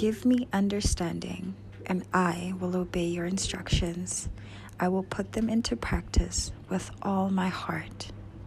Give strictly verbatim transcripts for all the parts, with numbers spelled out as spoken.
Give me understanding, and I will obey your instructions. I will put them into practice with all my heart.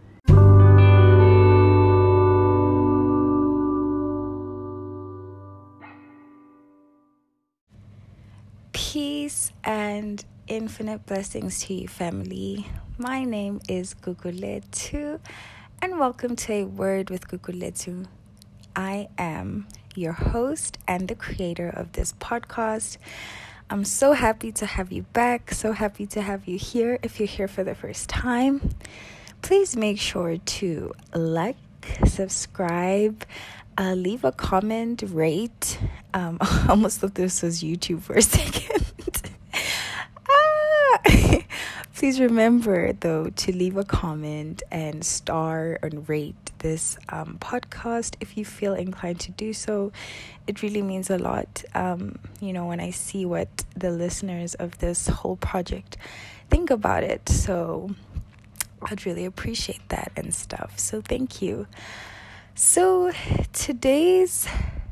Peace and infinite blessings to you, family. My name is Guguletu, and welcome to A Word with Guguletu. I am your host and the creator of this podcast. I'm so happy to have you back, so happy to have you here. If you're here for the first time, please make sure to like, subscribe, uh, leave a comment, rate. Um, I almost thought this was YouTube for a second. ah! Please remember, though, to leave a comment and star and rate this um, podcast if you feel inclined to do so. It really means a lot, um, you know, when I see what the listeners of this whole project think about it. So I'd really appreciate that and stuff. So thank you. So today's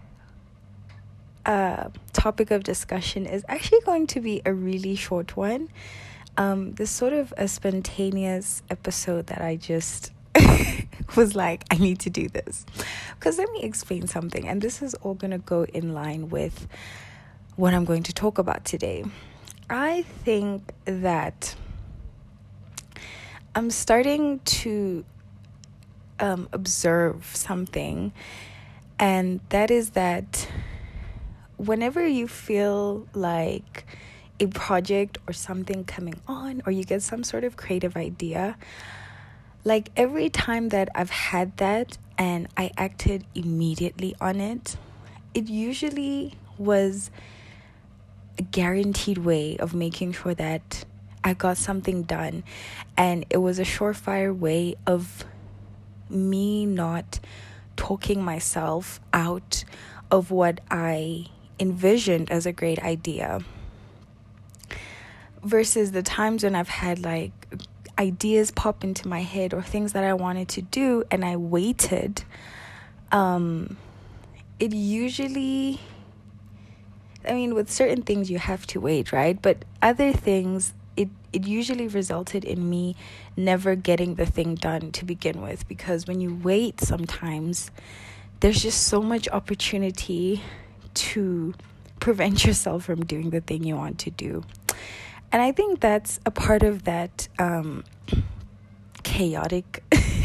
uh, topic of discussion is actually going to be a really short one. Um, this sort of a spontaneous episode that I just was like, I need to do this. Because let me explain something. And this is all going to go in line with what I'm going to talk about today. I think that I'm starting to um, observe something. And that is that whenever you feel like a project or something coming on, or you get some sort of creative idea, like every time that I've had that and I acted immediately on it, it usually was a guaranteed way of making sure that I got something done. And it was a surefire way of me not talking myself out of what I envisioned as a great idea. Versus the times when I've had like ideas pop into my head or things that I wanted to do and I waited, um, it usually, I mean, with certain things you have to wait, right? But other things, it, it usually resulted in me never getting the thing done to begin with. Because when you wait, sometimes there's just so much opportunity to prevent yourself from doing the thing you want to do. And I think that's a part of that um, chaotic,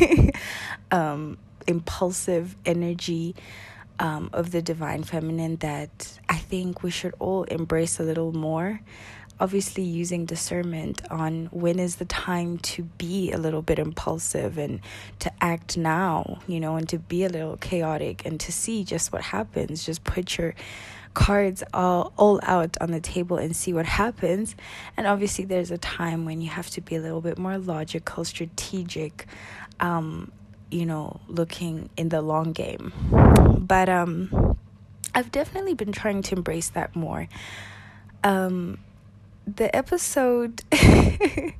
um, impulsive energy um, of the divine feminine that I think we should all embrace a little more. Obviously, using discernment on when is the time to be a little bit impulsive and to act now, you know, and to be a little chaotic and to see just what happens. Just put your cards all, all out on the table and see what happens. And obviously there's a time when you have to be a little bit more logical, strategic, um, you know, looking in the long game. But um, I've definitely been trying to embrace that more. Um, the episode, the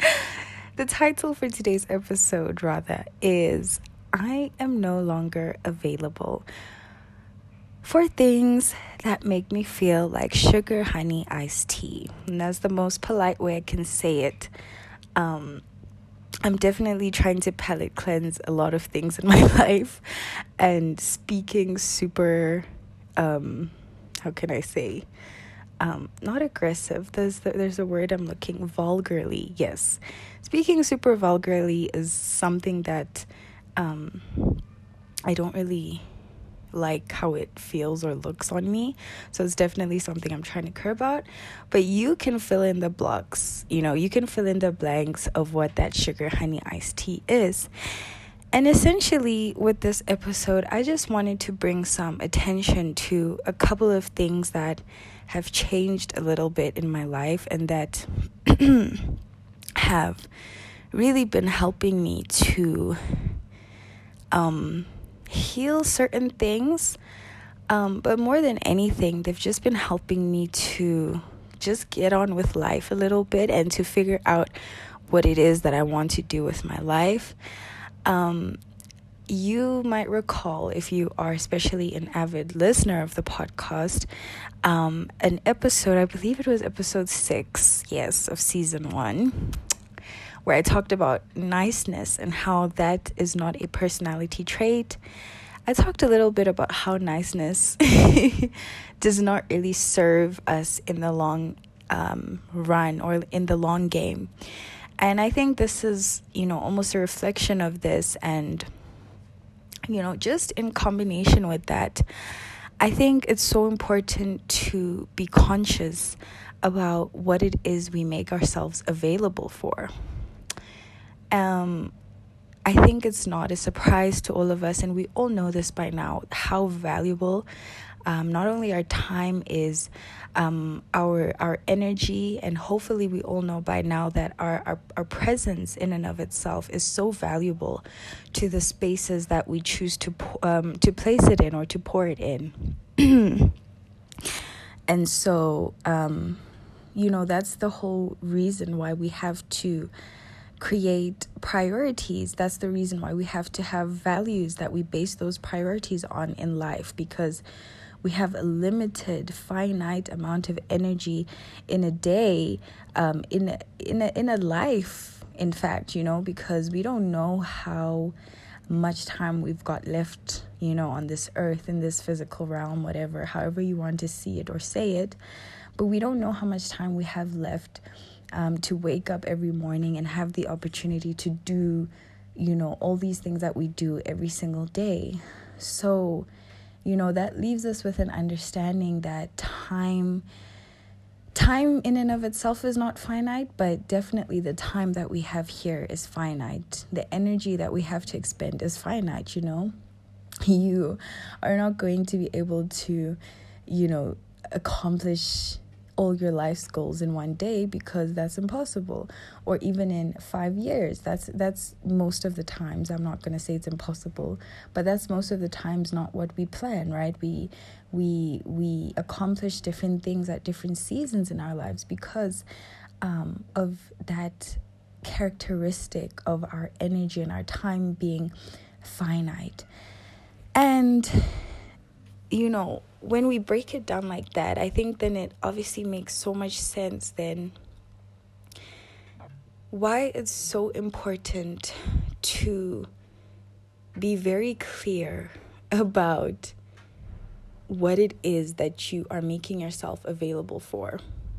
title for today's episode, rather, is I Am No Longer Available for things that make me feel like sugar, honey, iced tea. And that's the most polite way I can say it. Um, I'm definitely trying to palate cleanse a lot of things in my life and speaking super, um, how can I say, um, not aggressive. There's, the, there's a word I'm looking, vulgarly. Yes. Speaking super vulgarly is something that um, I don't really like how it feels or looks on me. So it's definitely something I'm trying to curb out. But you can fill in the blocks, you know, you can fill in the blanks of what that sugar, honey, iced tea is. And essentially with this episode, I just wanted to bring some attention to a couple of things that have changed a little bit in my life and that have really been helping me to um heal certain things, um, but more than anything, they've just been helping me to just get on with life a little bit and to figure out what it is that I want to do with my life. Um, you might recall, if you are especially an avid listener of the podcast, um, an episode, I believe it was episode six, yes, of season one, where I talked about niceness and how that is not a personality trait. I talked a little bit about how niceness does not really serve us in the long um, run or in the long game. And I think this is, you know, almost a reflection of this. And, you know, just in combination with that, I think it's so important to be conscious about what it is we make ourselves available for. Um, I think it's not a surprise to all of us, and we all know this by now, how valuable um, not only our time is, um, our our energy, and hopefully we all know by now that our, our, our presence in and of itself is so valuable to the spaces that we choose to um, to place it in or to pour it in. And so, um, you know, that's the whole reason why we have to create priorities. That's the reason why we have to have values that we base those priorities on in life, because we have a limited, finite amount of energy in a day, um, in a, in a, in a life, in fact, you know, because we don't know how much time we've got left, you know, on this earth, in this physical realm, whatever, however you want to see it or say it, but we don't know how much time we have left Um, to wake up every morning and have the opportunity to do, you know, all these things that we do every single day. So, you know, that leaves us with an understanding that time, time in and of itself is not finite, but definitely the time that we have here is finite. The energy that we have to expend is finite, you know. You are not going to be able to, you know, accomplish all your life's goals in one day, because that's impossible. Or even in five years, that's that's most of the times. I'm not going to say it's impossible, but that's most of the times not what we plan, right? We we we accomplish different things at different seasons in our lives because um, of that characteristic of our energy and our time being finite. And you know, when we break it down like that, I think then it obviously makes so much sense then why it's so important to be very clear about what it is that you are making yourself available for.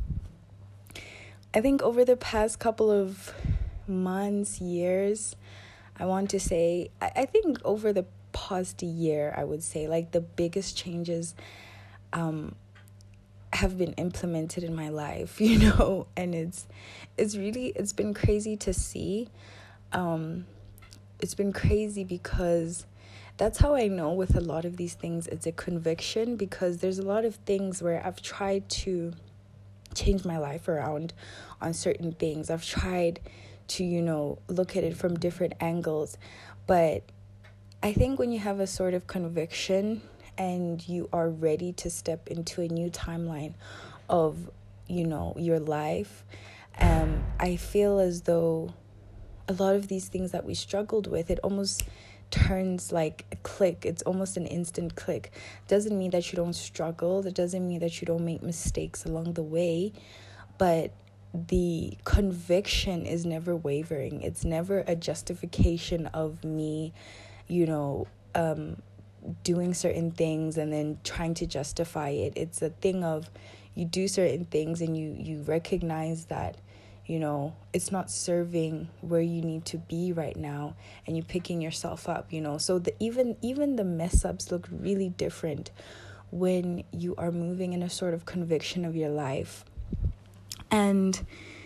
I think over the past couple of months, years, I want to say, I, I think over the past year, I would say, like, the biggest changes um have been implemented in my life, you know, and it's it's really it's been crazy to see. Um it's been crazy because that's how I know with a lot of these things it's a conviction, because there's a lot of things where I've tried to change my life around on certain things. I've tried to, you know, look at it from different angles, but I think when you have a sort of conviction and you are ready to step into a new timeline of, you know, your life, um, I feel as though a lot of these things that we struggled with, it almost turns like a click. It's almost an instant click. Doesn't mean that you don't struggle. That doesn't mean that you don't make mistakes along the way, but the conviction is never wavering. It's never a justification of me, you know, um, doing certain things and then trying to justify it. It's a thing of you do certain things and you, you recognize that, you know, it's not serving where you need to be right now, and you're picking yourself up, you know. So the even even the mess ups look really different when you are moving in a sort of conviction of your life. And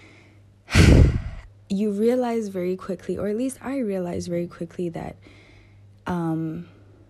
you realize very quickly, or at least I realized very quickly, that um,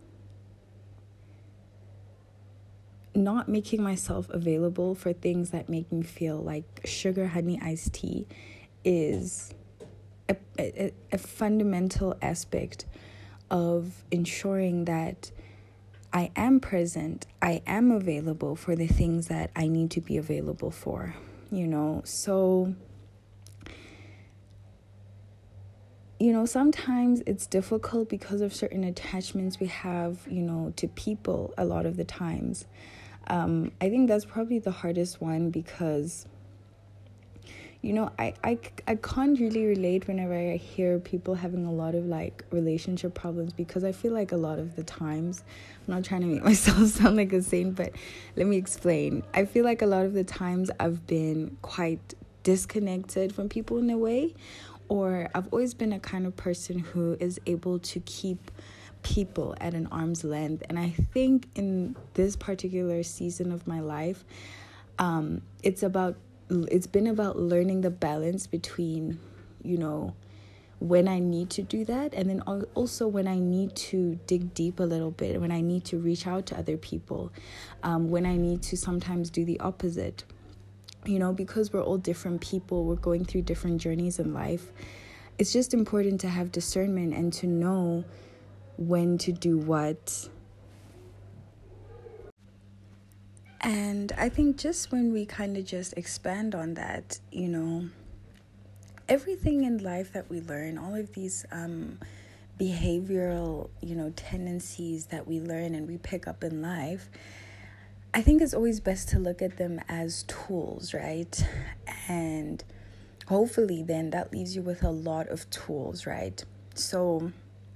not making myself available for things that make me feel like sugar honey iced tea is a, a, a fundamental aspect of ensuring that I am present, I am available for the things that I need to be available for, you know. So you know, sometimes it's difficult because of certain attachments we have, you know, to people a lot of the times. Um, I think that's probably the hardest one because, you know, I, I, I can't really relate whenever I hear people having a lot of, like, relationship problems, because I feel like a lot of the times, I'm not trying to make myself sound like a saint, but let me explain. I feel like a lot of the times I've been quite disconnected from people in a way, or I've always been a kind of person who is able to keep people at an arm's length. And I think in this particular season of my life, um, it's about it's been about learning the balance between, you know, when I need to do that, and then also when I need to dig deep a little bit, when I need to reach out to other people, um, when I need to sometimes do the opposite. You know, because we're all different people, we're going through different journeys in life. It's just important to have discernment and to know when to do what. And I think just when we kind of just expand on that, you know, everything in life that we learn, all of these um, behavioral, you know, tendencies that we learn and we pick up in life, I think it's always best to look at them as tools, right? And hopefully then that leaves you with a lot of tools, right? So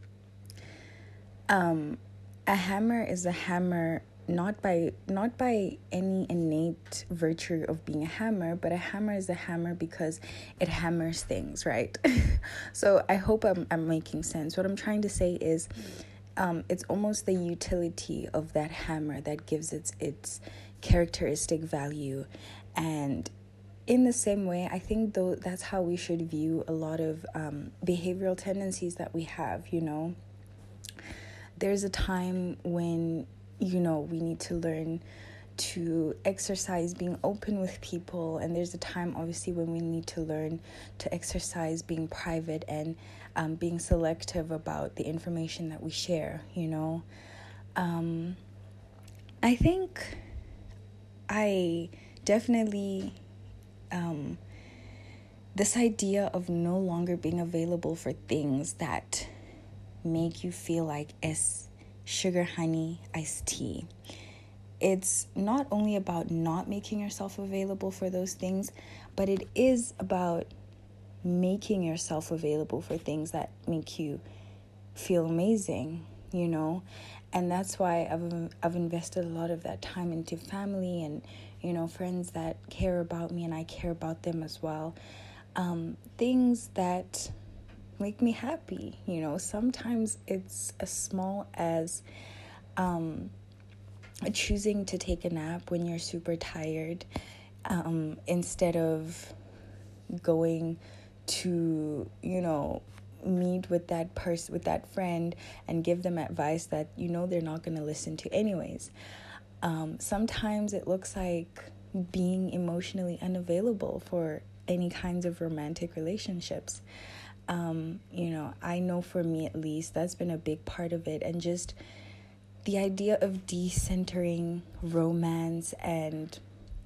um, a hammer is a hammer not by not by any innate virtue of being a hammer, but a hammer is a hammer because it hammers things, right? So I hope I'm, I'm making sense. What I'm trying to say is Um, it's almost the utility of that hammer that gives its its characteristic value. And in the same way, I think though that's how we should view a lot of um, behavioral tendencies that we have, you know. There's a time when, you know, we need to learn to exercise being open with people, and there's a time obviously when we need to learn to exercise being private and um, being selective about the information that we share, you know. um, I think I definitely um, this idea of no longer being available for things that make you feel like it's sugar, honey, iced tea. It's not only about not making yourself available for those things, but it is about making yourself available for things that make you feel amazing, you know. And that's why I've I've invested a lot of that time into family and, you know, friends that care about me and I care about them as well. Um, things that make me happy, you know. Sometimes it's as small as um choosing to take a nap when you're super tired, um, instead of going to, you know, meet with that person, with that friend, and give them advice that you know they're not going to listen to anyways. Um, sometimes it looks like being emotionally unavailable for any kinds of romantic relationships. Um, you know, I know for me at least, that's been a big part of it. And just the idea of decentering romance and,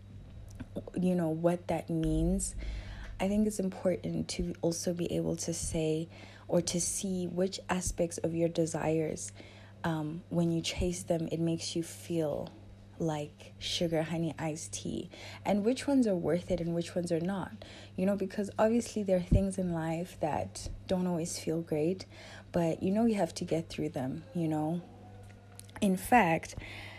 you know, what that means, I think it's important to also be able to say or to see which aspects of your desires, um, when you chase them, it makes you feel like sugar, honey, iced tea, and which ones are worth it and which ones are not, you know, because obviously there are things in life that don't always feel great, but you know, you have to get through them, you know. In fact,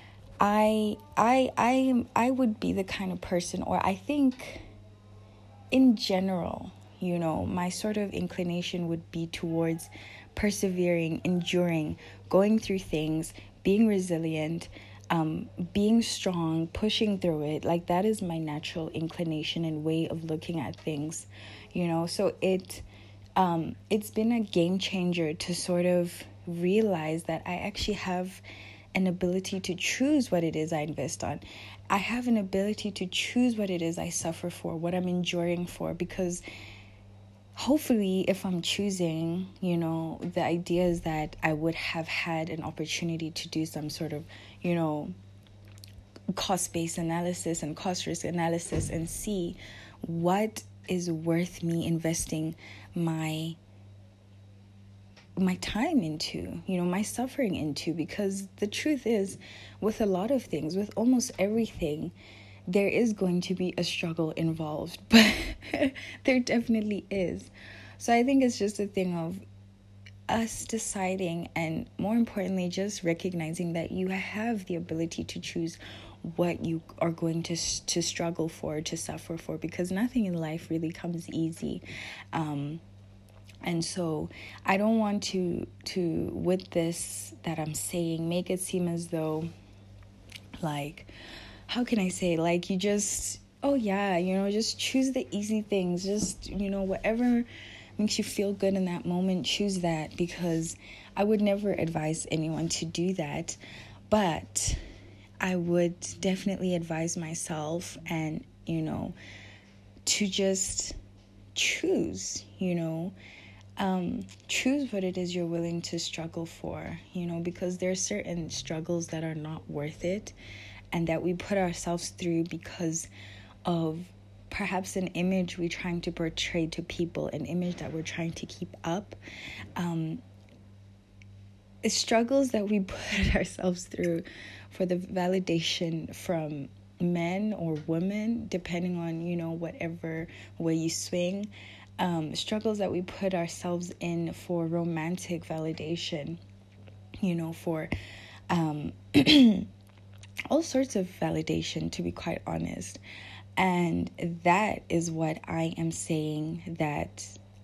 I I I I would be the kind of person, or I think in general, you know, my sort of inclination would be towards persevering, enduring, going through things, being resilient, um, being strong, pushing through it. Like, that is my natural inclination and way of looking at things, you know. So it um, it's been a game changer to sort of realize that I actually have an ability to choose what it is I invest on. I have an ability to choose what it is I suffer for, what I'm enduring for, because hopefully if I'm choosing, you know, the idea is that I would have had an opportunity to do some sort of, you know, cost-based analysis and cost-risk analysis and see what is worth me investing my my time into, you know, my suffering into, because the truth is, with a lot of things, with almost everything, there is going to be a struggle involved, but there definitely is. So I think it's just a thing of us deciding, and more importantly, just recognizing that you have the ability to choose what you are going to to struggle for, to suffer for, because nothing in life really comes easy. Um, and so I don't want to, to, with this that I'm saying, make it seem as though, like, how can I say, like, you just, oh yeah, you know, just choose the easy things, just, you know, whatever makes you feel good in that moment, choose that, because I would never advise anyone to do that. But I would definitely advise myself, and, you know, to just choose, you know, um, choose what it is you're willing to struggle for, you know, because there are certain struggles that are not worth it, and that we put ourselves through because of perhaps an image we're trying to portray to people, an image that we're trying to keep up. Um, struggles that we put ourselves through for the validation from men or women, depending on, you know, whatever way you swing. Um, struggles that we put ourselves in for romantic validation, you know, for um, all sorts of validation, to be quite honest. And that is what I am saying, that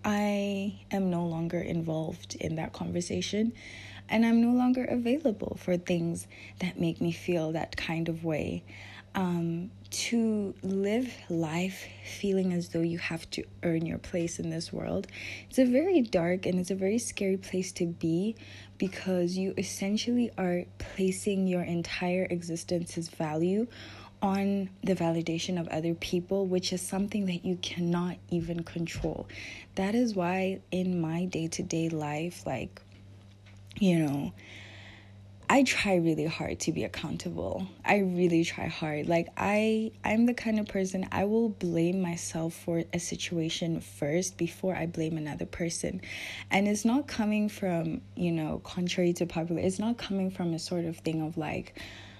I am no longer involved in that conversation, and I'm no longer available for things that make me feel that kind of way. Um, to live life feeling as though you have to earn your place in this world, it's a very dark and it's a very scary place to be, because you essentially are placing your entire existence's value on the validation of other people, which is something that you cannot even control. That is why in my day-to-day life, like, you know, I try really hard to be accountable. I really try hard. Like, I, I'm the kind of person, I will blame myself for a situation first before I blame another person. And it's not coming from, you know, contrary to popular, it's not coming from a sort of thing of like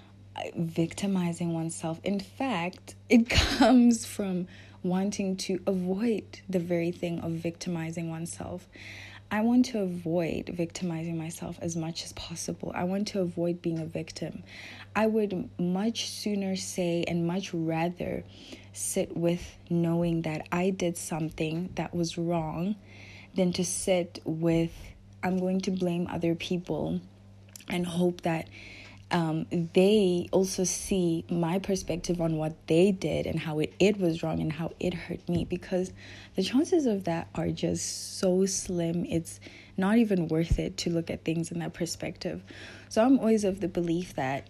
victimizing oneself. In fact, it comes from wanting to avoid the very thing of victimizing oneself. I want to avoid victimizing myself as much as possible. I want to avoid being a victim. I would much sooner say and much rather sit with knowing that I did something that was wrong than to sit with, I'm going to blame other people and hope that Um, they also see my perspective on what they did and how it, it was wrong and how it hurt me, because the chances of that are just so slim. It's not even worth it to look at things in that perspective. So I'm always of the belief that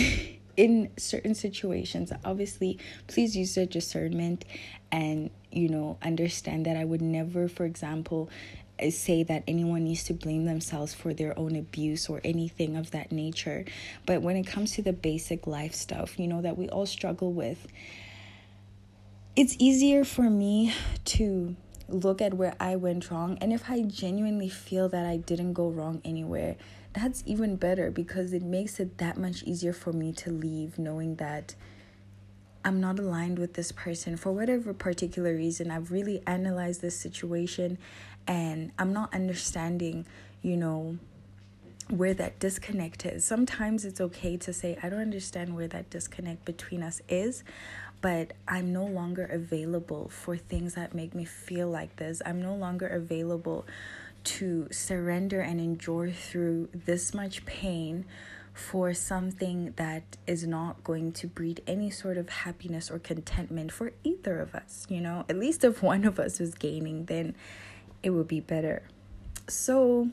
in certain situations, obviously, please use your discernment and, you know, understand that I would never, for example, say that anyone needs to blame themselves for their own abuse or anything of that nature. But when it comes to the basic life stuff, you know, that we all struggle with, it's easier for me to look at where I went wrong. And if I genuinely feel that I didn't go wrong anywhere, that's even better, because it makes it that much easier for me to leave, knowing that I'm not aligned with this person for whatever particular reason. I've really analyzed this situation and I'm not understanding, you know, where that disconnect is. Sometimes it's okay to say, I don't understand where that disconnect between us is, but I'm no longer available for things that make me feel like this. I'm no longer available to surrender and endure through this much pain for something that is not going to breed any sort of happiness or contentment for either of us. You know, at least if one of us is gaining, then it would be better. So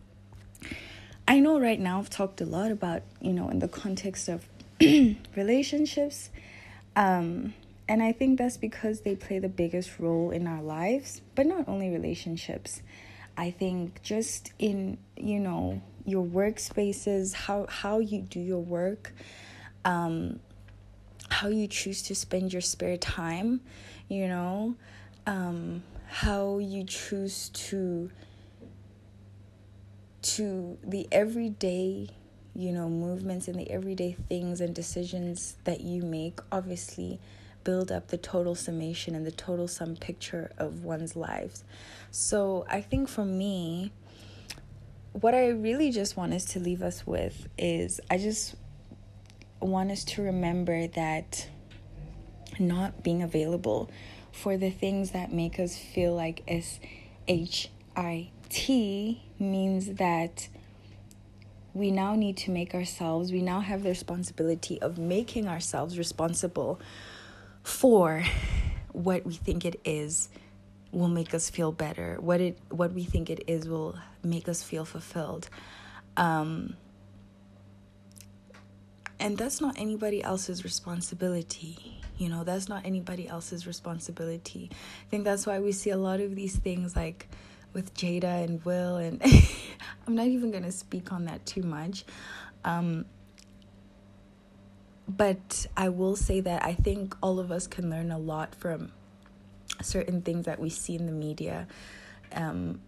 I know right now I've talked a lot about, you know, in the context of relationships. Um, and I think that's because they play the biggest role in our lives, but not only relationships. I think just in, you know, your workspaces, how, how you do your work, um, how you choose to spend your spare time, you know, um, how you choose to to the everyday, you know, movements and the everyday things and decisions that you make obviously build up the total summation and the total sum picture of one's lives. So I think for me, what I really just want us to leave us with is I just want us to remember that not being available for the things that make us feel like S H I T means that we now need to make ourselves, we now have the responsibility of making ourselves responsible for what we think it is will make us feel better, what it what we think it is will make us feel fulfilled. Um, and that's not anybody else's responsibility. You know, that's not anybody else's responsibility. I think that's why we see a lot of these things like with Jada and Will, and I'm not even going to speak on that too much. Um, but I will say that I think all of us can learn a lot from certain things that we see in the media. Um,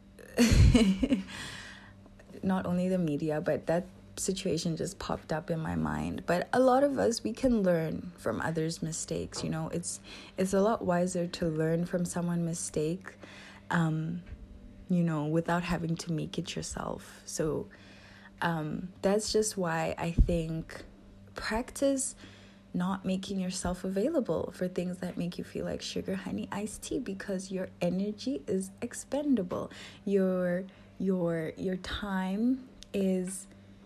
not only the media, but that situation just popped up in my mind. But a lot of us, we can learn from others' mistakes. You know, it's it's a lot wiser to learn from someone's mistake, um, you know, without having to make it yourself. So um, that's just why I think practice not making yourself available for things that make you feel like sugar, honey, iced tea, because your energy is expendable. Your your your time is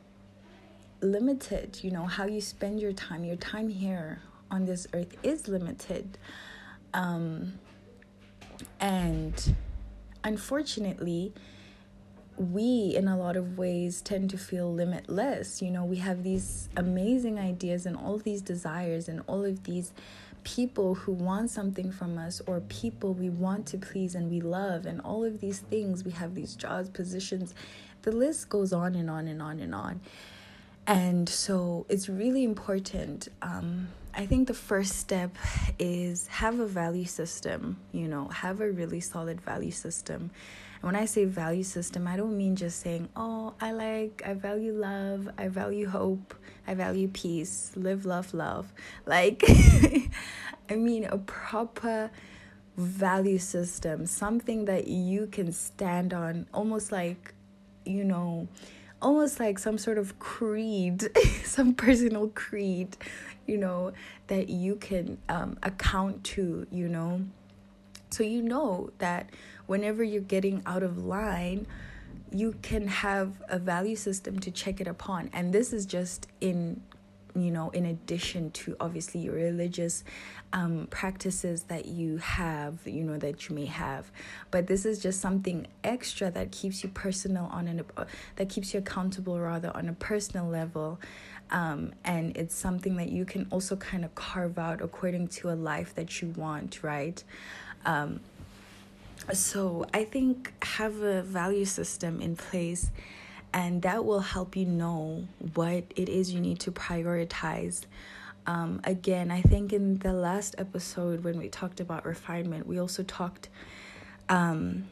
limited. You know, how you spend your time, your time here on this earth is limited. Um, and unfortunately, we in a lot of ways tend to feel limitless. You know, we have these amazing ideas and all these desires and all of these people who want something from us, or people we want to please and we love, and all of these things. We have these jobs, positions, the list goes on and on and on and on. And so it's really important. Um, I think the first step is have a value system, you know, have a really solid value system. And when I say value system, I don't mean just saying, oh, I like, I value love, I value hope, I value peace, live, love, love. Like, I mean a proper value system, something that you can stand on, almost like, you know, almost like some sort of creed, some personal creed, you know, that you can um, account to, you know. So you know that whenever you're getting out of line, you can have a value system to check it upon. And this is just in, you know, in addition to obviously your religious um, practices that you have, you know, that you may have. But this is just something extra that keeps you personal on an, uh, that keeps you accountable rather on a personal level. Um, and it's something that you can also kind of carve out according to a life that you want, right? Um, so I think have a value system in place, and that will help you know what it is you need to prioritize. Um, again, I think in the last episode when we talked about refinement, we also talked, um,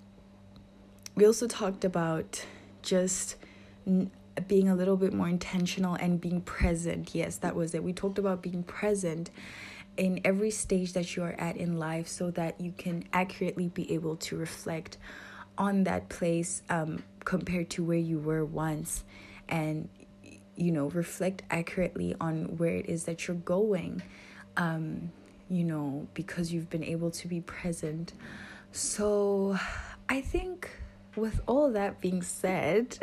we also talked about just n- being a little bit more intentional and being present. Yes, that was it. We talked about being present in every stage that you are at in life, so that you can accurately be able to reflect on that place um, compared to where you were once, and, you know, reflect accurately on where it is that you're going, um, you know, because you've been able to be present. So I think with all that being said,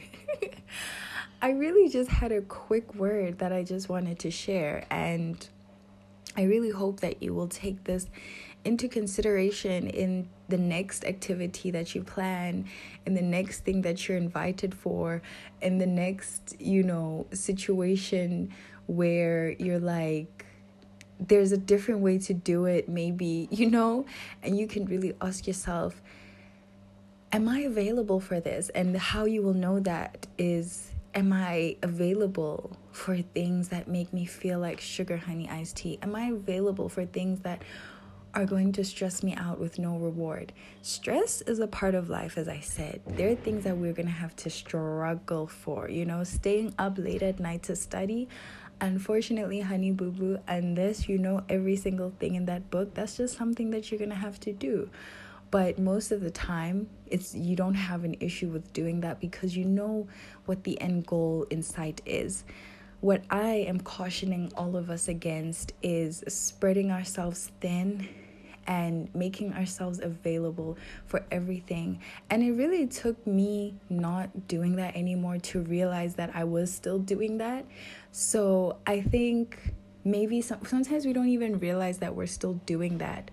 I really just had a quick word that I just wanted to share, and I really hope that you will take this into consideration in the next activity that you plan, in the next thing that you're invited for, in the next, you know, situation where you're like, there's a different way to do it, maybe, you know, and you can really ask yourself, am I available for this? And how you will know that is, am I available for things that make me feel like sugar, honey, iced tea? Am I available for things that are going to stress me out with no reward. Stress is a part of life, as I said. There are things that we're going to have to struggle for, you know, staying up late at night to study. Unfortunately, honey boo boo, unless you know every single thing in that book, that's just something that you're going to have to do. But most of the time, it's you don't have an issue with doing that because you know what the end goal in sight is. What I am cautioning all of us against is spreading ourselves thin and making ourselves available for everything. And it really took me not doing that anymore to realize that I was still doing that. So I think maybe some, sometimes we don't even realize that we're still doing that.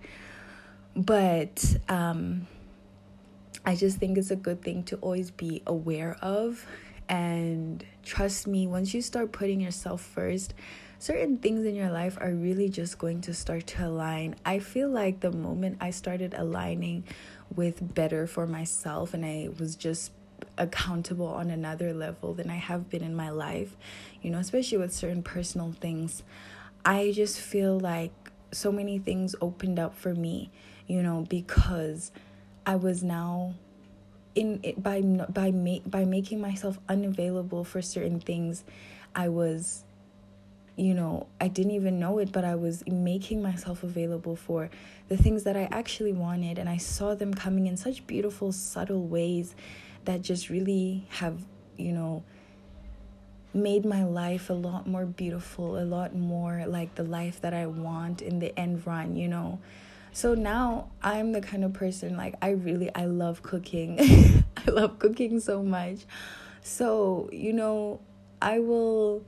But um, I just think it's a good thing to always be aware of. And trust me, once you start putting yourself first, certain things in your life are really just going to start to align. I feel like the moment I started aligning with better for myself and I was just accountable on another level than I have been in my life, you know, especially with certain personal things, I just feel like so many things opened up for me, you know, because I was now in it by by ma- by making myself unavailable for certain things. I was, you know, I didn't even know it, but I was making myself available for the things that I actually wanted. And I saw them coming in such beautiful, subtle ways that just really have, you know, made my life a lot more beautiful, a lot more like the life that I want in the end run, you know. So now I'm the kind of person, like, I really, I love cooking. I love cooking so much. So, you know, I will...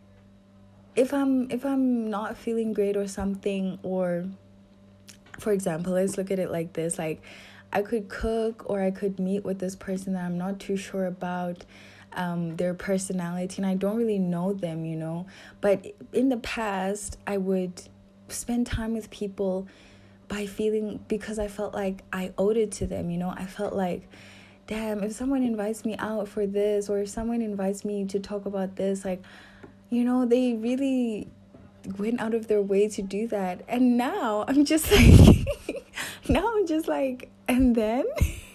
If I'm if I'm not feeling great or something, or for example, let's look at it like this, like I could cook or I could meet with this person that I'm not too sure about um, their personality and I don't really know them, you know. But in the past, I would spend time with people by feeling, because I felt like I owed it to them, you know. I felt like, damn, if someone invites me out for this, or if someone invites me to talk about this, like, you know, they really went out of their way to do that. And now I'm just like, now I'm just like, and then?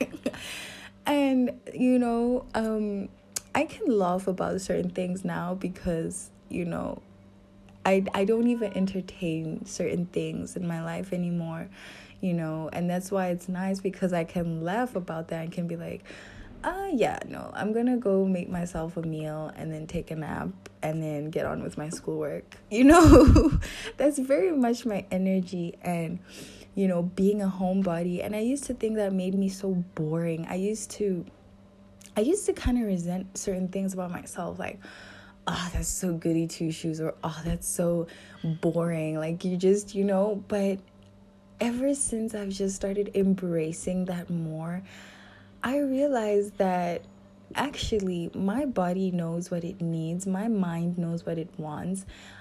And, you know, um, I can laugh about certain things now because, you know, I, I don't even entertain certain things in my life anymore, you know. And that's why it's nice, because I can laugh about that and can be like, uh, yeah, no, I'm going to go make myself a meal and then take a nap and then get on with my schoolwork. You know, that's very much my energy and, you know, being a homebody. And I used to think that made me so boring. I used to, I used to kind of resent certain things about myself. Like, oh, that's so goody two shoes, or oh, that's so boring. Like, you just, you know, but ever since I've just started embracing that more, I realized that actually my body knows what it needs. My mind knows what it wants.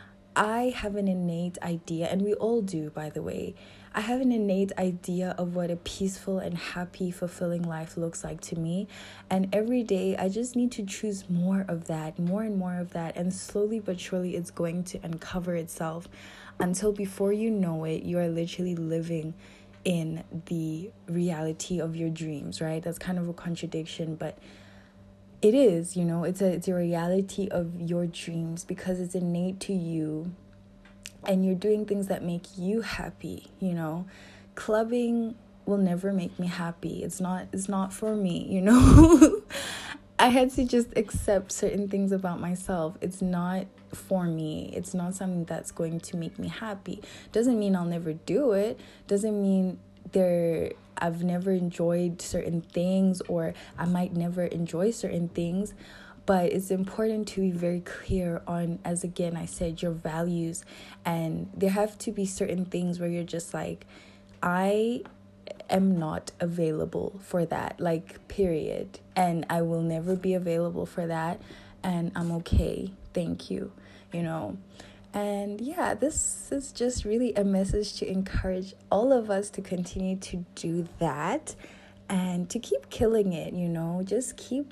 I have an innate idea, and we all do, by the way. I have an innate idea of what a peaceful and happy, fulfilling life looks like to me. And every day, I just need to choose more of that, more and more of that. And slowly but surely, it's going to uncover itself until before you know it, you are literally living in the reality of your dreams, right? That's kind of a contradiction, but it is, you know, it's a it's a reality of your dreams because it's innate to you and you're doing things that make you happy, you know. Clubbing will never make me happy. It's not it's not for me, you know. I had to just accept certain things about myself. It's not for me. It's not something that's going to make me happy. Doesn't mean I'll never do it. Doesn't mean there I've never enjoyed certain things, or I might never enjoy certain things. But it's important to be very clear on, as again I said, your values. And there have to be certain things where you're just like, I am not available for that, like, period. And I will never be available for that. And I'm okay. Thank you. You know. And yeah, this is just really a message to encourage all of us to continue to do that and to keep killing it, you know. Just keep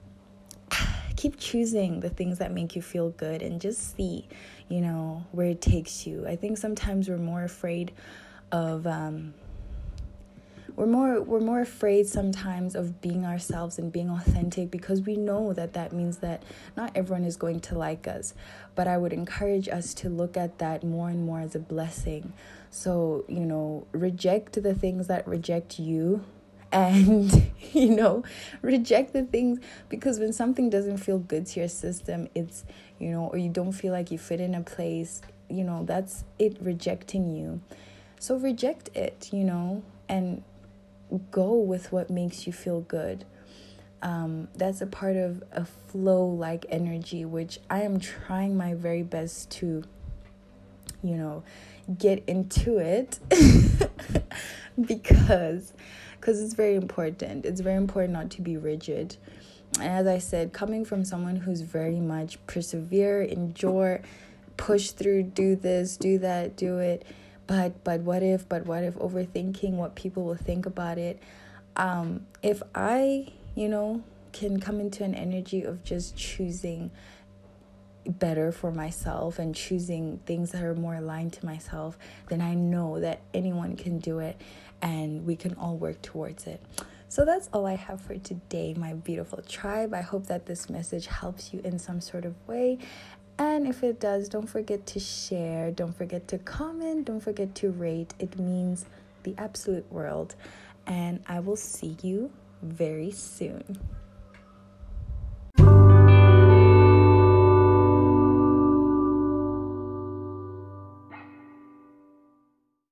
keep choosing the things that make you feel good and just see, you know, where it takes you. I think sometimes we're more afraid of um we're more we're more afraid sometimes of being ourselves and being authentic, because we know that that means that not everyone is going to like us. But I would encourage us to look at that more and more as a blessing. So, you know, reject the things that reject you, and, you know, reject the things, because when something doesn't feel good to your system, it's, you know, or you don't feel like you fit in a place, you know, that's it rejecting you. So reject it, you know, and go with what makes you feel good. Um, that's a part of a flow-like energy, which I am trying my very best to, you know, get into it because because it's very important. It's very important not to be rigid. And as I said, coming from someone who's very much persevere, endure, push through, do this, do that, do it, but but what if, but what if, overthinking what people will think about it. Um, if I, you know, can come into an energy of just choosing better for myself and choosing things that are more aligned to myself, then I know that anyone can do it and we can all work towards it. So that's all I have for today, my beautiful tribe. I hope that this message helps you in some sort of way. And if it does, don't forget to share, don't forget to comment, don't forget to rate. It means the absolute world. And I will see you very soon.